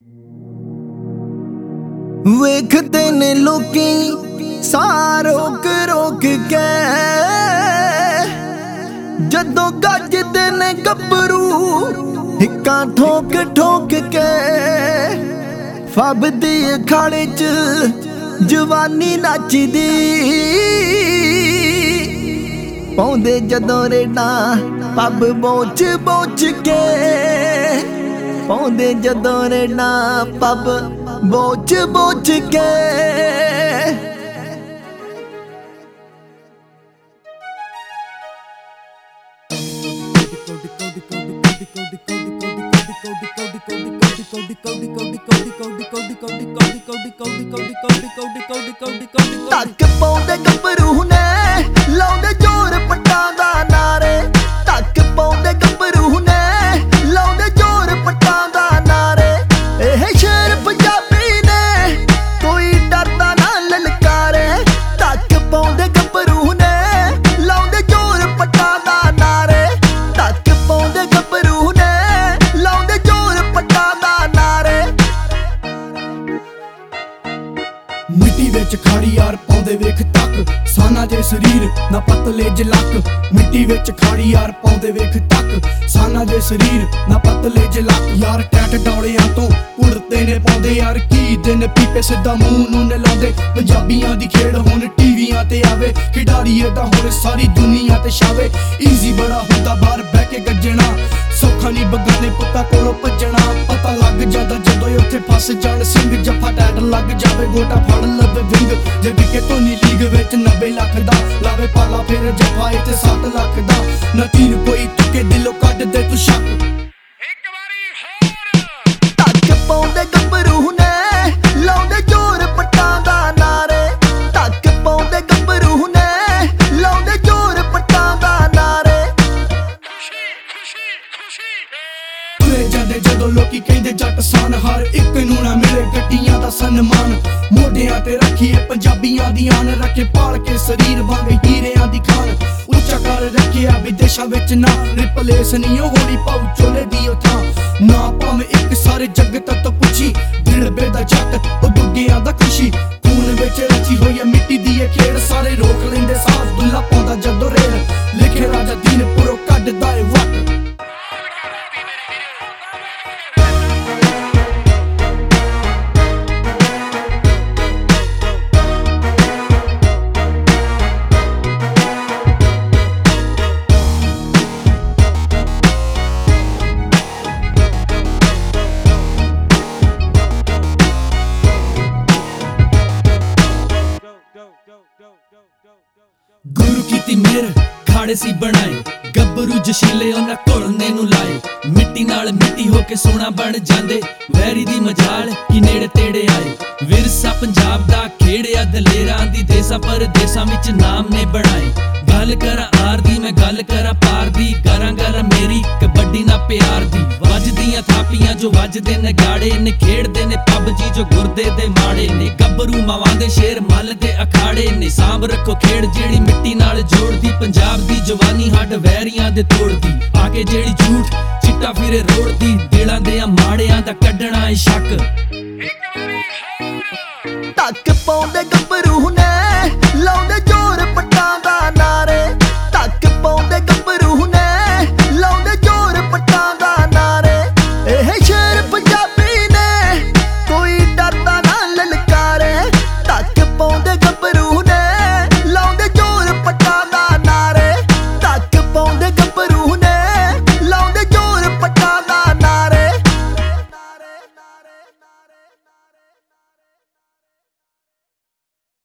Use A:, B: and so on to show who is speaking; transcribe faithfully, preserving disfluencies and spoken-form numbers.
A: ਵੇਖਦੇ ਨੇ ਲੋਕੀ ਸਾਹ ਰੋਕ ਰੋਕ ਕੇ, ਜਦੋਂ ਗੱਜਦੇ ਨੇ ਗੱਭਰੂ ਹਿੱਕਾਂ ਠੋਕ ਠੋਕ ਕੇ। ਫੱਬਦੀ ਅਖਾੜੇ ਚ ਜਵਾਨੀ ਨੱਚਦੀ, ਪਾਉਂਦੇ ਜਦੋਂ ਰੇਡਾਂ ਪੱਬ ਬੋਚ ਬੋਚ ਕੇ, ਪਾਉਂਦੇ ਜਦੋਂ ਰੇਡਾਂ ਪੱਬ ਬੋਚ ਬੋਚ ਕੇ। ਧੱਕ ਪਾਉਂਦੇ ਗੱਭਰੂ ਨੇ ਲਾਉਂਦੇ ਜ਼ੋਰ ਪੱਟਾਂ ਦਾ ਨਾਰੇ, ਧੱਕ ਪਾਉਂਦੇ ਗੱਭਰੂ ਨੇ ਲਾਉਂਦੇ ਜ਼ੋਰ ਪੱਟਾਂ ਦਾ ਨਾਰੇ। ਇਹ ਸ਼ੇਰ ਪੰਜਾਬੀ ਨੇ ਕੋਈ ਡਰਦਾ ਨਾ ਲਲਕਾਰੇ, ਧੱਕ ਪਾਉਂਦੇ ਗੱਭਰੂ ਨੇ ਲਾਉਂਦੇ ਜ਼ੋਰ ਪੱਟਾਂ ਦਾ ਨਾਰੇ, ਧੱਕ ਪਾਉਂਦੇ ਗੱਭਰੂ ਨੇ ਲਾਉਂਦੇ ਜ਼ੋਰ ਪੱਟਾਂ ਦਾ ਨਾਰੇ।
B: ਮਿੱਟੀ ਵਿੱਚ ਖਾੜੀ ਯਾਰ ਪਾਉਂਦੇ ਵੇਖ ਤੱਕ, ਸਾਨਾ ਜੇ ਸਰੀਰ ਨਾ ਪਤਲੇ ਜਲਕ। ਮਿੱਟੀ ਵਿੱਚ ਖਾੜੀ ਯਾਰ ਪਾਉਂਦੇ ਵੇਖ ਤੱਕ, ਸਾਨਾ ਜੇ ਸਰੀਰ ਨਾ ਪਤਲੇ ਜਲਕ। ਯਾਰ ਟੈਟ ਡੌਲਿਆਂ ਤੋਂ ਉੜਦੇ ਨੇ ਪਾਉਂਦੇ ਯਾਰ ਕੀ ਦਿਨ ਪੀਪੇ ਸਿੱਧਾ ਮੂੰਹ ਨੂੰ ਨੇ ਲਾਉਂਦੇ। ਪੰਜਾਬੀਆਂ ਦੀ ਖੇਡ ਹੁਣ ਟੀਵੀਆਂ ਤੇ ਆਵੇ, ਖਿਡਾਰੀ ਏਦਾਂ ਹੁਣ ਸਾਰੀ ਦੁਨੀਆ ਤੇ ਛਾਵੇ। ਈਜ਼ੀ ਬੜਾ ਹੁੰਦਾ ਬਾਹਰ ਬਹਿ ਕੇ ਗੱਜਣਾ, ਸੌਖਾ ਨਹੀਂ ਬਗਾਨੇ ਪੁੱਤਾਂ ਕੋਲੋਂ ਭੱਜਣਾ। ਪਤਾ ਲੱਗ ਜਾਂਦਾ ਜਦੋਂ ਉੱਥੇ ਫਸ ਜਾਣ ਸਿੰਘ, ਜੱਫਾ ਟੈਟ ਲੱਗ ਜਾਵੇ ਗੋਟਾ ਫੜ ਲਵੇ ਵਿੰਗ। ਜੇ ਵਿਕੇ ਧੋਨੀ ਲੀਗ ਵਿੱਚ ਨੱਬੇ ਲੱਖ ਦਾ ਲਾਵੇ ਪਾਲਾ, ਫਿਰ ਜੱਫਾ ਇੱਥੇ ਸੱਤ ਲੱਖ ਦਾ। ਨਾ ਤੀਰ ਕੋਈ ਤੁਕੇ ਦਿਲੋਂ ਕੱਢ ਦੇ ਤੂੰ ਸ਼ੱਕ।
C: ਇੱਕ ਵਾਰੀ ਹੋਰ
A: ਧੱਕ ਪਾਉਂਦੇ ਗੱਭਰੂ ਨੇ ਲਾਉਂਦੇ ਜ਼ੋਰ ਪੱਟਾਂ ਦਾ ਨਾਰੇ, ਧੱਕ ਪਾਉਂਦੇ ਗੱਭਰੂ ਨੇ ਲਾਉਂਦੇ ਜ਼ੋਰ ਪੱਟਾਂ ਦਾ ਨਾਰੇ।
C: ਖੁਸ਼ੀ ਖੁਸ਼ੀ ਖੁਸ਼ੀ
B: ਤੁਰੇ ਜਾਂਦੇ ਜਦੋਂ ਲੋਕੀ ਕਹਿੰਦੇ ਜੱਟ ਸਾਨ, ਹਰ ਇੱਕ ਨੂੰ ਨਾ ਮਿਲੇ ਗੱਡੀਆਂ ਦਾ ਸਨਮਾਨ। ਮੋਢਿਆਂ ਤੇ ਰੱਖੀਏ ਪੰਜਾਬੀਆਂ ਦੀ ਆਨ, ਰੱਖੇ ਪਾਲ ਕੇ ਸਰੀਰ ਵਾਂਗ ਹੀਰਿਆਂ ਦੀ ਖਾਨ। ਉੱਚਾ ਕਰ ਰੱਖਿਆ ਵਿਦੇਸ਼ਾਂ ਵਿੱਚ ਨਾ, ਰਿਪਲੇਸ ਨਹੀਂ ਹੋਣੀ ਪਾਉ ਚੋਲੇ ਦੀ ਉਹ ਥਾਂ। ਨਾ ਭਾਵੇਂ ਇੱਕ ਸਾਰੇ ਜਗਤ ਤੋਂ ਪੁੱਛੀ, ਦਿਲਬੇ ਦਾ ਜੱਟ ਉਹ ਦੁੱਗਿਆਂ ਦਾ ਖੁਸ਼ੀ। ਖੂਨ ਵਿੱਚ ਰਚੀ ਹੋਈ ਹੈ ਮਿੱਟੀ ਦੀ ਇਹ ਖੇਡ, ਸਾਰੇ ਰੋਕ ਲੈਂਦੇ ਸਾਹ ਦੁੱਲਾ ਪਾਉਂਦਾ ਜਦੋਂ ਰੇਲ। ਲਿਖੇ ਰਾਜਾ ਦੀਨਪੁਰੋਂ ਕੱਢਦਾ ਏ ਵੱਟ। ਗੁਰੂ ਕੀਤੀ ਮਿਹਰ ਖਾੜੇ ਸੀ ਬਣਾਏ, ਗੱਭਰੂ ਜਸ਼ੀਲੇ ਉਹਨਾਂ ਘੁਲਨੇ ਨੂੰ ਲਾਏ। ਮਿੱਟੀ ਨਾਲ ਮਿੱਟੀ ਹੋ ਕੇ ਸੋਨਾ ਬਣ ਜਾਂਦੇ, ਵੈਰੀ ਦੀ ਮਜਾਲ ਕੀ ਨੇੜੇ ਤੇੜੇ ਆਏ। ਵਿਰਸਾ ਪੰਜਾਬ ਦਾ ਖੇੜਿਆ ਦਲੇਰਾਂ ਦੀ, ਦੇਸਾਂ ਪਰਦੇਸਾਂ ਵਿੱਚ ਨਾਮ ਨੇ ਬਣਾਏ। ਗੱਲ ਕਰਾਂ ਆਰ ਦੀ ਮੈਂ ਗੱਲ ਕਰਾਂ ਪਾਰ ਦੀ, ਕਰਾਂ ਗੱਲ ਮੇਰੀ ਕਬੱਡੀ ਨਾ ਪਿਆਰ ਦੀ। ਵੱਜਦੀਆਂ ਥਾਪੀਆਂ ਜੋ ਵੱਜਦੇ ਨਗਾੜੇ ਨੇ, ਖੇਡਦੇ ਨੇ ਪਬਜੀ ਜੋ ਗੁਰਦੇ ਦੇ ਮਾੜੇ ਨੇ। ਗੱਭਰੂ ਮਾਵਾਂ ਦੇ ਸ਼ੇਰ ਮੱਲ ਦੇ ਅਖਾੜੇ ਨੇ, ਸਾਂਭ ਰੱਖੋ ਖੇਡ ਜਿਹੜੀ ਮਿੱਟੀ ਨਾਲ ਜੋੜਦੀ। ਪੰਜਾਬ ਦੀ ਜਵਾਨੀ ਹੱਡ ਵੈਰੀਆਂ ਦੇ ਤੋੜਦੀ, ਆ ਕੇ ਜਿਹੜੀ ਝੂਠ ਚਿੱਟਾ ਫਿਰੇ ਰੋੜਦੀ। ਦਿਲਾਂ ਦੇ ਆ ਮਾੜਿਆਂ ਦਾ ਕੱਢਣਾ ਏ ਸ਼ੱਕ।
C: ਇੱਕ ਵਾਰੀ ਹੋਰ
A: ਧੱਕ ਪਾਉਂਦੇ ਗੱਭਰੂ ਨੇ ਲਾਉਂਦੇ ਜ਼ੋਰ ਪੱਟਾਂ ਦਾ ਨਾਰੇ, ਧੱਕ ਪਾਉਂਦੇ ਗੱਭਰੂ ਨੇ ਲਾਉਂਦੇ ਜ਼ੋਰ ਪੱਟਾਂ ਦਾ ਨਾਰੇ। ਇਹ ਸ਼ੇਰ ਪੰਜਾਬੀ ਨੇ ਕੋਈ ਡਰਦਾ ਨਾ ਲਲਕਾਰੇ, ਧੱਕ ਪਾਉਂਦੇ